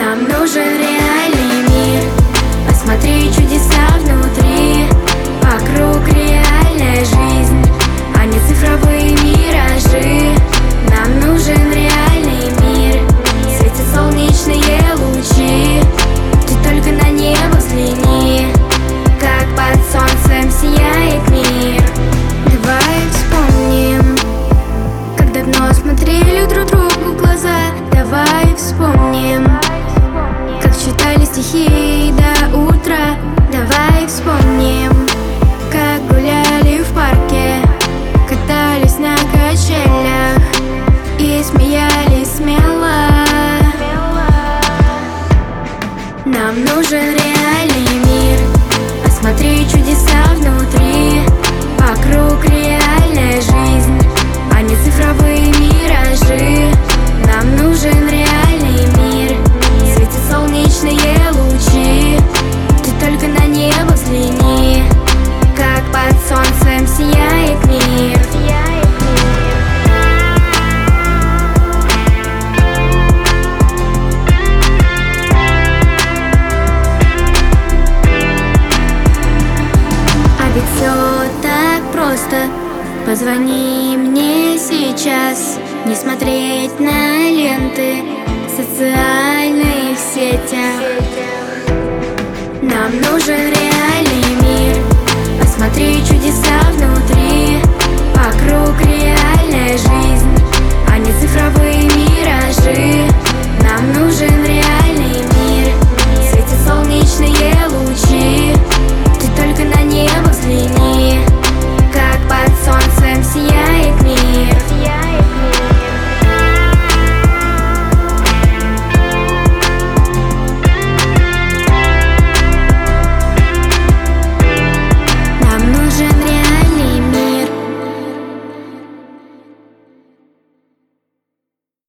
Нам нужен реальный мир. Посмотри чудеса внутри. Вокруг реальная жизнь, а не цифровые миражи. Нам нужен реальный мир. Светят солнечные лучи. Ты только на небо взгляни, как под солнцем сияет мир. Давай вспомним, как давно смотрели друг другу в глаза. Давай вспомним, как читали стихи до утра. Давай вспомним, как гуляли в парке, катались на качелях и смеялись смело. Нам нужен реальный мир. Посмотри чудеса внутри. Вокруг реальная жизнь, а не цифровые миражи. Нам нужен реальный мир. Светят солнечные лучи. Ты только на небо взгляни, как под солнцем сияет мир. А ведь все так просто. Позвони мне сейчас. Не смотреть на ленты в социальных сетях. Нам нужен реальный мир.